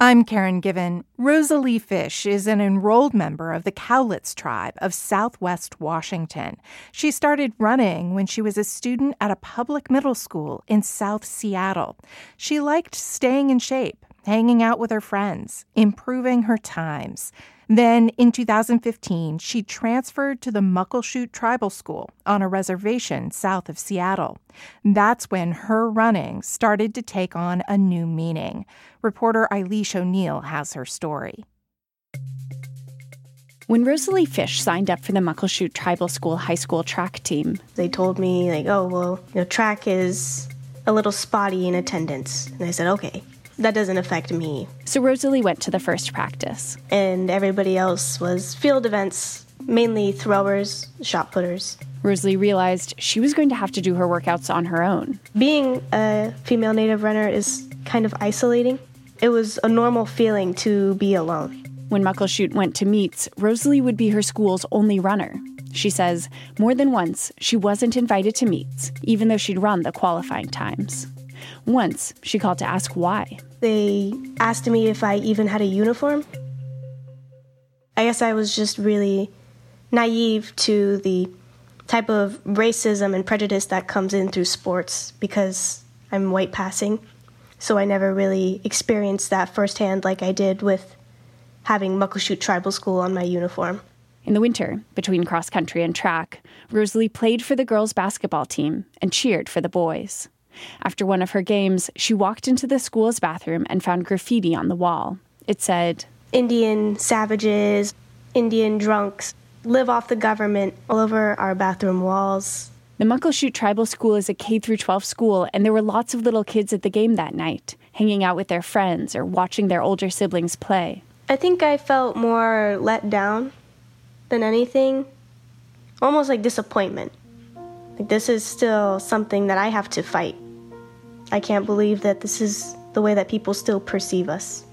I'm Karen Given. Rosalie Fish is an enrolled member of the Cowlitz tribe of Southwest Washington. She started running when she was a student at a public middle school in South Seattle. She liked staying in shape, hanging out with her friends, improving her times. Then, in 2015, she transferred to the Muckleshoot Tribal School on a reservation south of Seattle. That's when her running started to take on a new meaning. Reporter Eilish O'Neill has her story. When Rosalie Fish signed up for the Muckleshoot Tribal School high school track team, they told me, track is a little spotty in attendance. And I said, okay. That doesn't affect me. So Rosalie went to the first practice. And everybody else was field events, mainly throwers, shot putters. Rosalie realized she was going to have to do her workouts on her own. Being a female native runner is kind of isolating. It was a normal feeling to be alone. When Muckleshoot went to meets, Rosalie would be her school's only runner. She says more than once she wasn't invited to meets, even though she'd run the qualifying times. Once, she called to ask why. They asked me if I even had a uniform. I guess I was just really naive to the type of racism and prejudice that comes in through sports because I'm white passing. So I never really experienced that firsthand like I did with having Muckleshoot Tribal School on my uniform. In the winter, between cross country and track, Rosalie played for the girls' basketball team and cheered for the boys. After one of her games, she walked into the school's bathroom and found graffiti on the wall. It said, "Indian savages, Indian drunks, live off the government," all over our bathroom walls. The Muckleshoot Tribal School is a K-12 school, and there were lots of little kids at the game that night, hanging out with their friends or watching their older siblings play. I think I felt more let down than anything, almost like disappointment. Like, this is still something that I have to fight. I can't believe that this is the way that people still perceive us.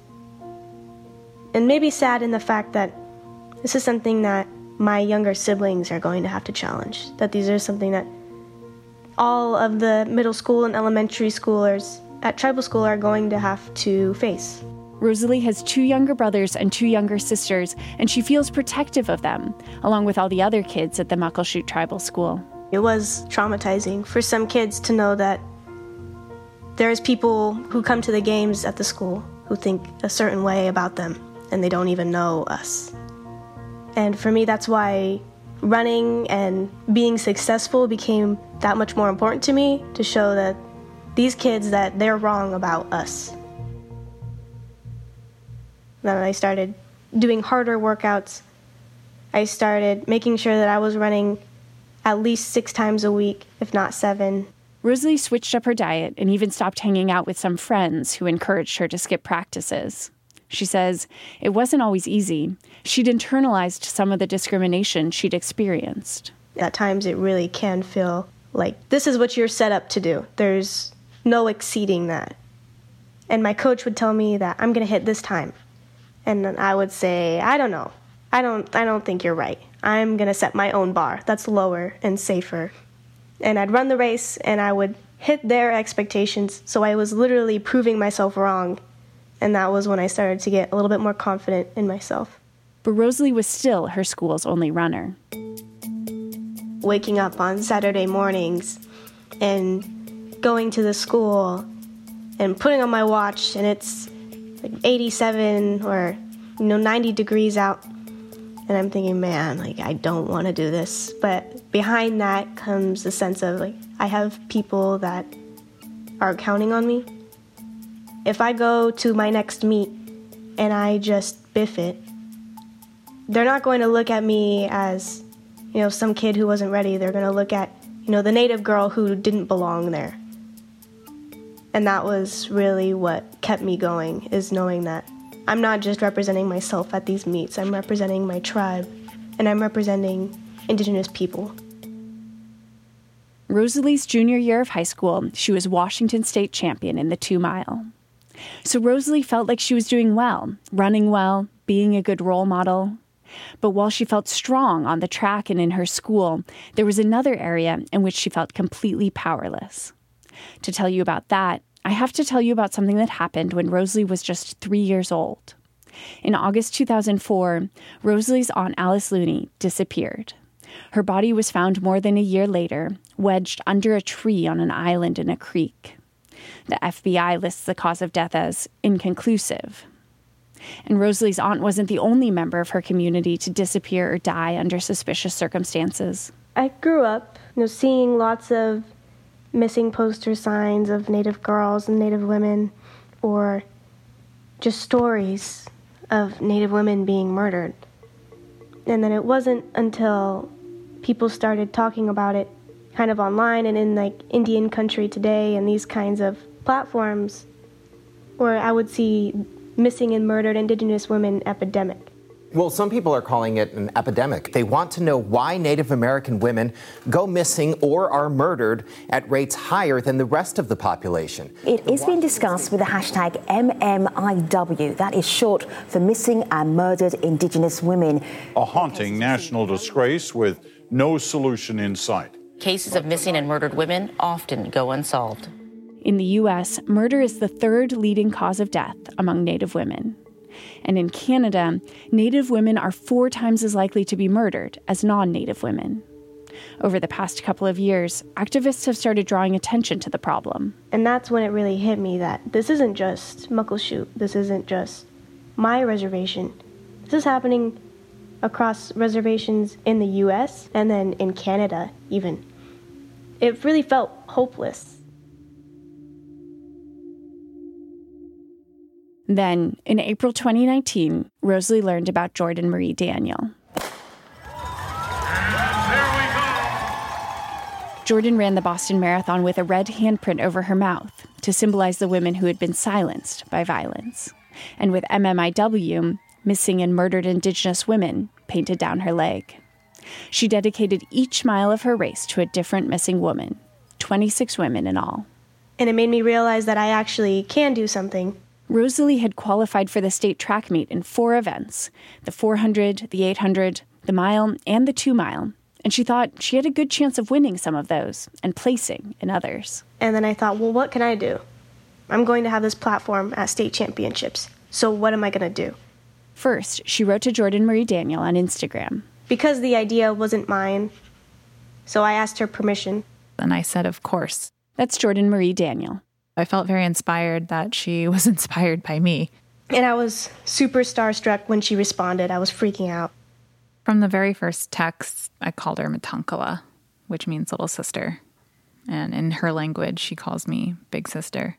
And maybe sad in the fact that this is something that my younger siblings are going to have to challenge. That these are something that all of the middle school and elementary schoolers at tribal school are going to have to face. Rosalie has 2 younger brothers and 2 younger sisters, and she feels protective of them, along with all the other kids at the Muckleshoot Tribal School. It was traumatizing for some kids to know that there's people who come to the games at the school who think a certain way about them, and they don't even know us. And for me, that's why running and being successful became that much more important to me, to show that these kids, that they're wrong about us. Then I started doing harder workouts. I started making sure that I was running at least 6 times a week, if not 7. Rosalie switched up her diet and even stopped hanging out with some friends who encouraged her to skip practices. She says it wasn't always easy. She'd internalized some of the discrimination she'd experienced. At times it really can feel like this is what you're set up to do. There's no exceeding that. And my coach would tell me that I'm going to hit this time. And then I would say, I don't know. I don't think you're right. I'm going to set my own bar that's lower and safer. And I'd run the race and I would hit their expectations. So I was literally proving myself wrong. And that was when I started to get a little bit more confident in myself. But Rosalie was still her school's only runner. Waking up on Saturday mornings and going to the school and putting on my watch, and it's like 87 or 90 degrees out. And I'm thinking, man, I don't want to do this. But behind that comes the sense of, I have people that are counting on me. If I go to my next meet and I just biff it, they're not going to look at me as, some kid who wasn't ready. They're going to look at, the native girl who didn't belong there. And that was really what kept me going, is knowing that I'm not just representing myself at these meets. I'm representing my tribe, and I'm representing Indigenous people. Rosalie's junior year of high school, she was Washington State champion in the 2-mile. So Rosalie felt like she was doing well, running well, being a good role model. But while she felt strong on the track and in her school, there was another area in which she felt completely powerless. To tell you about that, I have to tell you about something that happened when Rosalie was just 3 years old. In August 2004, Rosalie's Aunt Alice Looney disappeared. Her body was found more than a year later, wedged under a tree on an island in a creek. The FBI lists the cause of death as inconclusive. And Rosalie's aunt wasn't the only member of her community to disappear or die under suspicious circumstances. I grew up, seeing lots of missing poster signs of Native girls and Native women, or just stories of Native women being murdered. And then it wasn't until people started talking about it kind of online and in Indian Country Today and these kinds of platforms where I would see missing and murdered Indigenous women epidemic. Well, some people are calling it an epidemic. They want to know why Native American women go missing or are murdered at rates higher than the rest of the population. It is being discussed with the hashtag MMIW. That is short for Missing and Murdered Indigenous Women. A haunting national disgrace with no solution in sight. Cases of missing and murdered women often go unsolved. In the U.S., murder is the third leading cause of death among Native women. And in Canada, Native women are 4 times as likely to be murdered as non-Native women. Over the past couple of years, activists have started drawing attention to the problem. And that's when it really hit me that this isn't just Muckleshoot. This isn't just my reservation. This is happening across reservations in the U.S. and then in Canada even. It really felt hopeless. Then, in April 2019, Rosalie learned about Jordan Marie Daniel. Jordan ran the Boston Marathon with a red handprint over her mouth to symbolize the women who had been silenced by violence, and with MMIW, Missing and Murdered Indigenous Women, painted down her leg. She dedicated each mile of her race to a different missing woman, 26 women in all. And it made me realize that I actually can do something. Rosalie had qualified for the state track meet in 4 events, the 400, the 800, the mile, and the 2 mile. And she thought she had a good chance of winning some of those and placing in others. And then I thought, well, what can I do? I'm going to have this platform at state championships. So what am I going to do? First, she wrote to Jordan Marie Daniel on Instagram. Because the idea wasn't mine, so I asked her permission. And I said, of course. That's Jordan Marie Daniel. I felt very inspired that she was inspired by me. And I was super starstruck when she responded. I was freaking out. From the very first text, I called her Matankala, which means little sister. And in her language, she calls me big sister.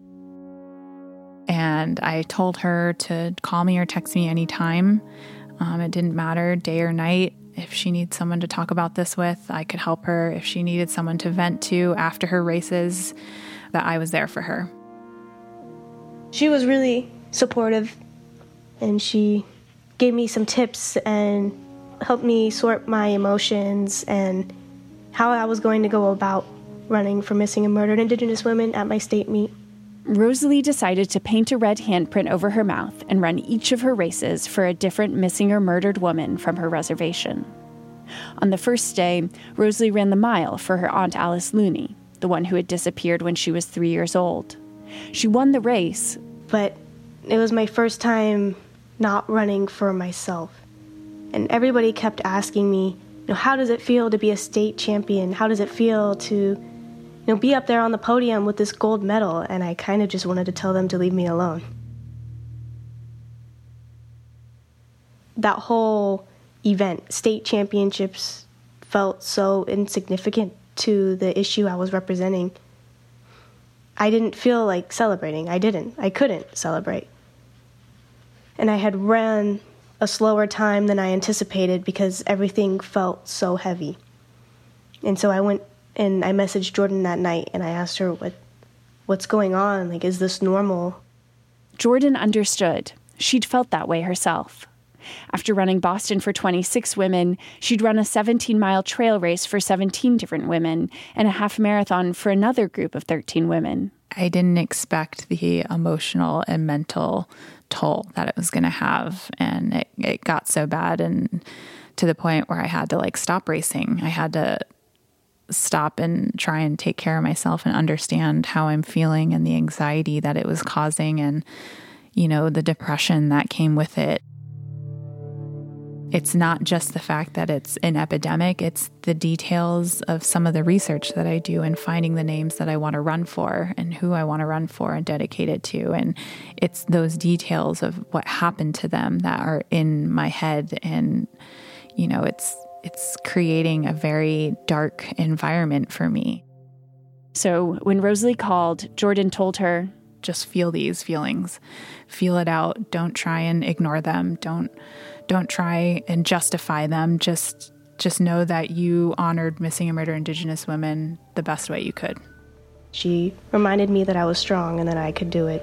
And I told her to call me or text me anytime. It didn't matter, day or night. If she needs someone to talk about this with, I could help her. If she needed someone to vent to after her races, that I was there for her. She was really supportive, and she gave me some tips and helped me sort my emotions and how I was going to go about running for Missing and Murdered Indigenous Women at my state meet. Rosalie decided to paint a red handprint over her mouth and run each of her races for a different missing or murdered woman from her reservation. On the first day, Rosalie ran the mile for her Aunt Alice Looney, the one who had disappeared when she was 3 years old. She won the race, but it was my first time not running for myself. And everybody kept asking me, how does it feel to be a state champion? How does it feel to be up there on the podium with this gold medal? And I kind of just wanted to tell them to leave me alone. That whole event, state championships, felt so insignificant to the issue I was representing. I didn't feel like celebrating. I couldn't celebrate. And I had ran a slower time than I anticipated because everything felt so heavy. And so I went and I messaged Jordan that night and I asked her, what's going on? Is this normal? Jordan understood. She'd felt that way herself. After running Boston for 26 women, she'd run a 17-mile trail race for 17 different women and a half marathon for another group of 13 women. I didn't expect the emotional and mental toll that it was going to have. And it got so bad and to the point where I had to stop racing. I had to stop and try and take care of myself and understand how I'm feeling and the anxiety that it was causing and, the depression that came with it. It's not just the fact that it's an epidemic, it's the details of some of the research that I do and finding the names that I want to run for and who I want to run for and dedicate it to. And it's those details of what happened to them that are in my head. And, it's creating a very dark environment for me. So when Rosalie called, Jordan told her, just feel these feelings, feel it out. Don't try and ignore them. Don't try and justify them. Just know that you honored missing and murdered Indigenous women the best way you could. She reminded me that I was strong and that I could do it.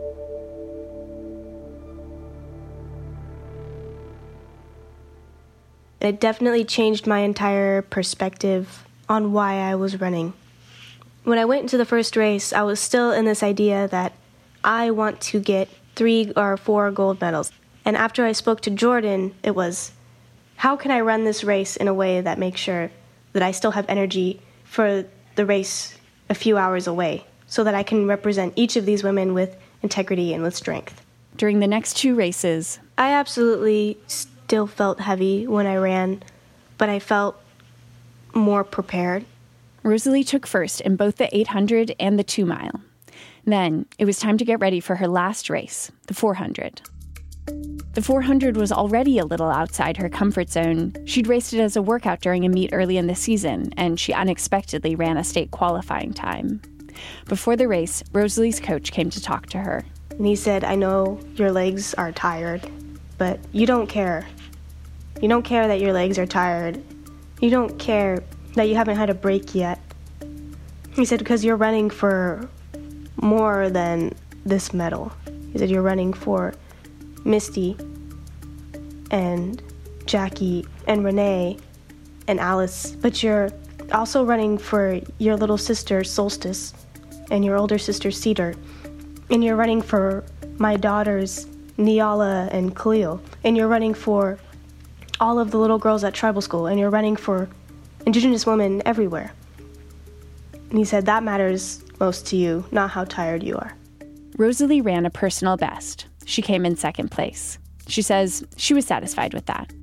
It definitely changed my entire perspective on why I was running. When I went into the first race, I was still in this idea that I want to get 3 or 4 gold medals. And after I spoke to Jordan, it was, how can I run this race in a way that makes sure that I still have energy for the race a few hours away, so that I can represent each of these women with integrity and with strength. During the next 2 races, I absolutely still felt heavy when I ran, but I felt more prepared. Rosalie took first in both the 800 and the 2 mile. Then it was time to get ready for her last race, the 400. The 400 was already a little outside her comfort zone. She'd raced it as a workout during a meet early in the season, and she unexpectedly ran a state qualifying time. Before the race, Rosalie's coach came to talk to her. And he said, I know your legs are tired, but you don't care. You don't care that your legs are tired. You don't care that you haven't had a break yet. He said, because you're running for more than this medal. He said, you're running for Misty and Jackie and Renee and Alice, but you're also running for your little sister Solstice and your older sister Cedar, and you're running for my daughters Niala and Khalil, and you're running for all of the little girls at tribal school, and you're running for Indigenous women everywhere. And he said, that matters most to you, not how tired you are. Rosalie ran a personal best. She came in second place. She says she was satisfied with that.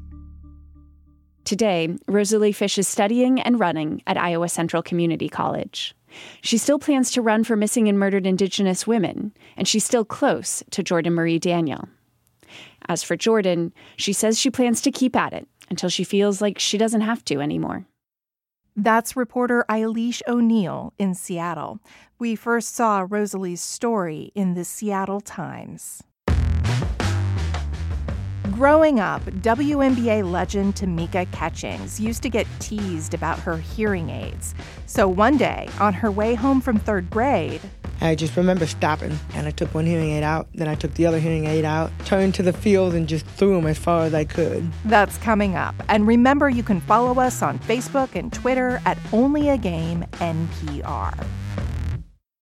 Today, Rosalie Fish is studying and running at Iowa Central Community College. She still plans to run for missing and murdered Indigenous women, and she's still close to Jordan Marie Daniel. As for Jordan, she says she plans to keep at it until she feels like she doesn't have to anymore. That's reporter Eilish O'Neill in Seattle. We first saw Rosalie's story in the Seattle Times. Growing up, WNBA legend Tamika Catchings used to get teased about her hearing aids. So one day, on her way home from 3rd grade, I just remember stopping, and I took one hearing aid out, then I took the other hearing aid out, turned to the field, and just threw them as far as I could. That's coming up. And remember, you can follow us on Facebook and Twitter at OnlyAGameNPR.